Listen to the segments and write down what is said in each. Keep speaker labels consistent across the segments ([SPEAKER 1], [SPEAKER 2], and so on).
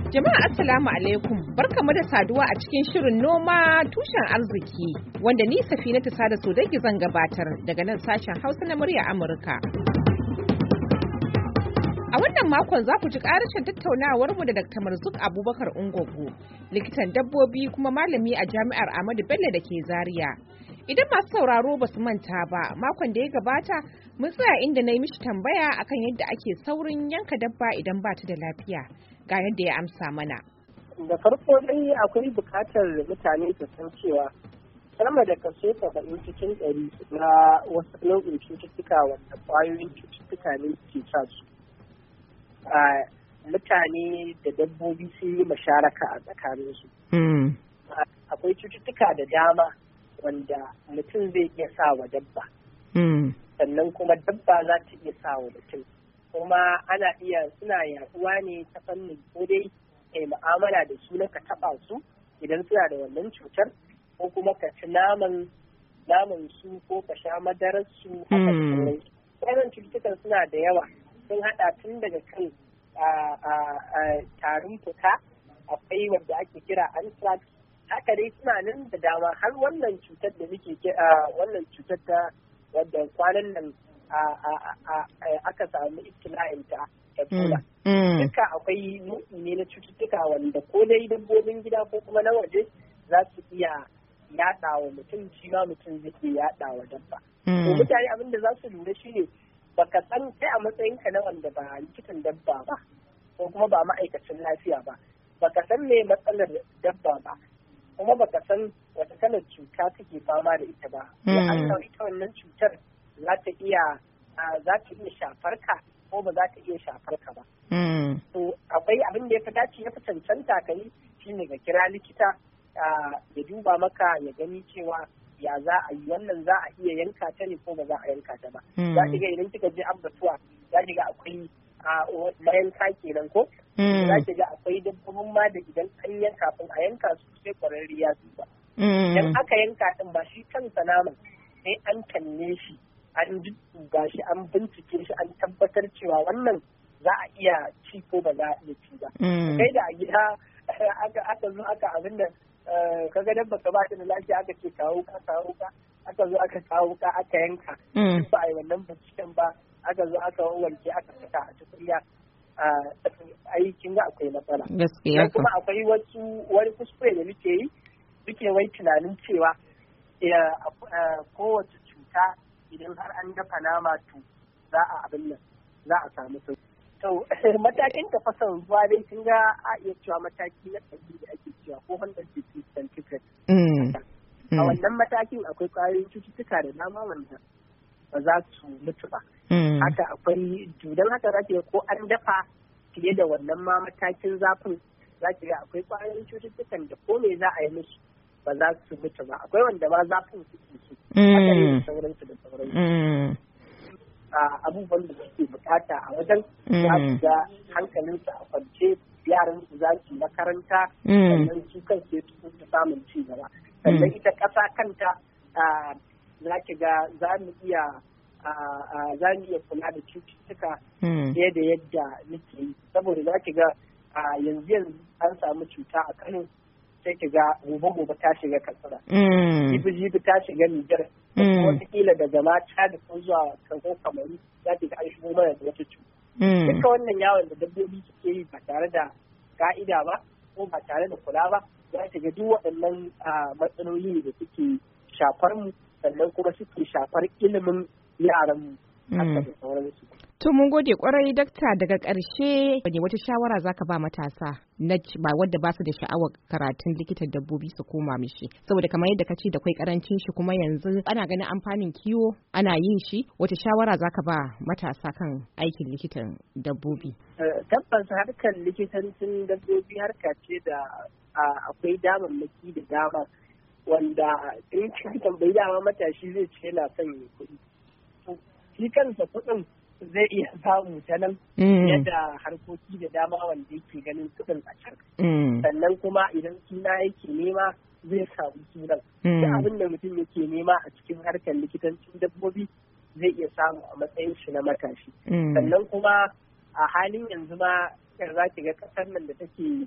[SPEAKER 1] Jama'a assalamu alaikum, barkamu da saduwa a cikin shirin noma tushen arziki wanda ni Safinatu Sada Sodangi zan gabatar daga nan sashen Hausa na murya Amurka. A wannan makon za ku ji ƙarashin tattaunawar mu da Dr. Marzuk Abubakar Ungogo, likitan dabbobi kuma malami a Jami'ar Ahmadu Bello da ke Zaria. Idan masu sauraro ba su manta ba, makon da ya gabata mun tsaya inda na yi mishi tambaya akan yadda ake saurin yanka dabba idan ba ta da lafiya. Ga yadda ya amsa mana.
[SPEAKER 2] Da farko dai akwai bukatar mutane su san cewa sama da kaso 70 cikin 100 na wasu nau'in cututtuka wanda ƙwayoyin cututtuka ne ke sa su. Mutane da dabbobi sun yi masharaka a tsakaninsu. Akwai cututtuka da dama wanda mutum zai iya sa wa dabba. Sannan kuma dabba za ta iya sa wa mutum. Kuma suna yaduwa ne ta fannin ko dai kai mu'amala da su na ka taba su idan suna da wannan cutar, ko kuma ka ci naman su ko ka sha madarar su haka da sauransu. Wannan cututtukan suna da yawa, sun hada tun daga kan tarin fuka, akwai wanda ake kira anthrax, haka dai suna nan da dama har wannan cutar da muke wannan cutar ta wadda kwanan nan aka samu ibtila'in ta Ebola. Duka akwai nau'i ne na cututtuka wanda ko dai dabbobin gida ko kuma na waje za su iya yaɗa wa mutum, shi ma mutum zai iya yaɗa wa dabba. To mutane abin da za su lura shi ne baka san kai a matsayinka na wanda ba likitan dabba ba ko kuma ba ma'aikacin lafiya ba, baka san me matsalar dabba ba, kuma baka san wata kalar cuta take fama da ita ba. Ya Allah ita wannan cutar za ta iya shafar ka ko ba za ta iya shafar ka ba. To akwai abin da ya fi dace ya fi cancanta ka yi shine ga kira likita ya duba maka ya gani cewa ya za a yi wannan, za a iya yanka ta ne ko ba za a yanka ta ba. Za ki ga idan kika je abbatuwa za ki ga akwai mayanka kenan ko? Za ki ga akwai dabbobin ma da idan an yanka kafin a yanka su sai kwararri ya duba. Idan aka yanka din ba shi kansa naman sai an kalle shi, an duba shi, an bincike shi, an tabbatar cewa wannan za a iya ci ko ba za a iya ci ba. Kai da a gida aka zo aka abin da kaga dabba ka ba ta da lafiya aka ce kawo ka, aka zo aka kawo ka aka yanka, ba a yi wannan binciken ba, aka zo aka wanke aka saka a tukunya, aikin ga akwai matsala. Gaskiya kuma akwai wani kuskure da muke wai tunanin cewa kowace cuta idan har an dafa nama to za a samu sauki. To matakin tafasan ruwa dai kin ga a iya cewa mataki na ɗari da ake cewa ko 100 degrees centigrade. A wannan matakin akwai ƙwayoyin cututtuka da dama wanda ba za su mutu ba. Haka akwai judan haka za ki ko an dafa fiye da wannan ma matakin zafin za ki ga akwai ƙwayoyin cututtukan da ko me za a yi musu ba za su mutu ba. Akwai wanda ma zafin suke su. Haka ne da sauransu da sauransu. Abubuwan da suke bukata a wajen za su ga hankalinsu a kwance, yaran su za su makaranta, sannan su kan su samun ci gaba. Sannan ita ƙasa kanta za ki ga za mu iya kula da cututtuka fiye da yadda muke yi, saboda za ki ga yanzu an samu cuta a Kano, sai ki ga gobe ta shiga Katsina, jibi ta shiga Nijar, wataƙila daga mata da ko zuwa kanko Kamaru za ki ga an shigo mana da wata cuta. Duka wannan yawon da dabbobi suke yi ba tare da ka'ida ba ko ba tare da kula ba, za ki ga duk waɗannan matsaloli da suke shafar mu, sannan kuma suke shafar ilimin yaran mu haka da sauransu.
[SPEAKER 1] To mun gode kwarai dakta, daga ƙarshe wata shawara zaka ba matasa na ba wadda ba su da sha'awar karatun likitan dabbobi su koma mishi, saboda kamar yadda ka ce da kwai karancin shi kuma yanzu ana ganin amfanin kiwo ana yin shi, wata shawara zaka ba matasa kan aikin likitan dabbobi?
[SPEAKER 2] Tabbas harkar likitancin dabbobi harka ce da akwai damammaki da dama wanda in kin tambayi dama matashi zai ce yana son kuɗi. Shi kansa kuɗin zai iya samu ta nan yadda harkoki da dama wanda yake ganin kuɗin a can. Sannan kuma idan suna yake nema zai samu sunan. Da abin da mutum yake nema a cikin harkar likitancin dabbobi zai iya samu a matsayin shi na matashi. Sannan kuma a halin yanzu ma za ki ga ƙasar nan da take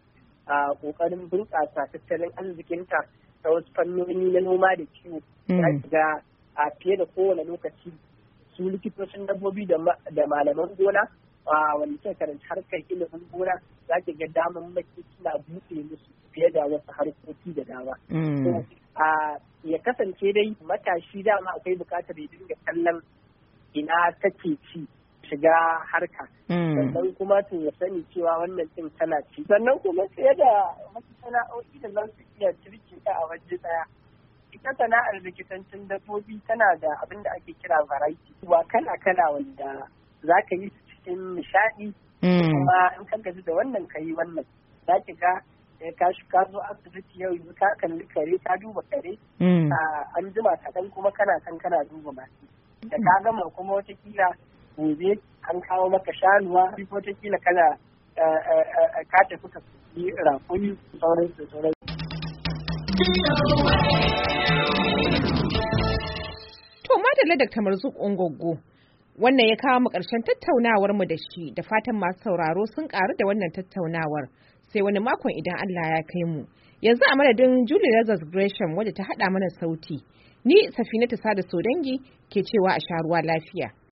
[SPEAKER 2] ƙoƙarin bunƙasa tattalin arzikinta ta wasu fannoni na noma da kiwo. Za ga a fiye da kowane lokaci su likitocin dabbobi da malaman gona wanda suka karanta harkar ilimin gona za ki ga damammaki suna buɗe musu fiye da wasu harkoki da dama. Ya kasance dai matashi dama akwai buƙatar ya dinga kallon ina take ci shiga harka. Sannan kuma to ya sani cewa wannan cin tana ci. Sannan kuma fiye da wasu sana'o'i da za su iya cirke ta a waje ɗaya. Ita sana'ar likitancin dabbobi tana da abin da ake kira variety. Wa kala-kala wanda za ka yi su cikin nishaɗi. Kuma in ka gaji da wannan ka yi wannan. Za ki ga ka zo asibiti yau yanzu ka kalli kare ka duba kare. An jima kaɗan kuma kana duba masu. Da ka gama kuma watakila gobe an kawo maka shanuwa watakila kana ka tafi ka yi rakuni sauran.
[SPEAKER 1] To madalla Dr. Marzuk Ungoggo, wannan ya kawo mu ƙarshen tattaunawar mu da shi, da fatan masu sauraro sun ƙaru da wannan tattaunawar. Sai wani makon idan Allah ya kai mu. Yanzu a madadin Julie Lazarus Gresham wadda ta haɗa mana sauti. Ni Safinatu Sada Sodangi ke cewa a sha ruwa lafiya.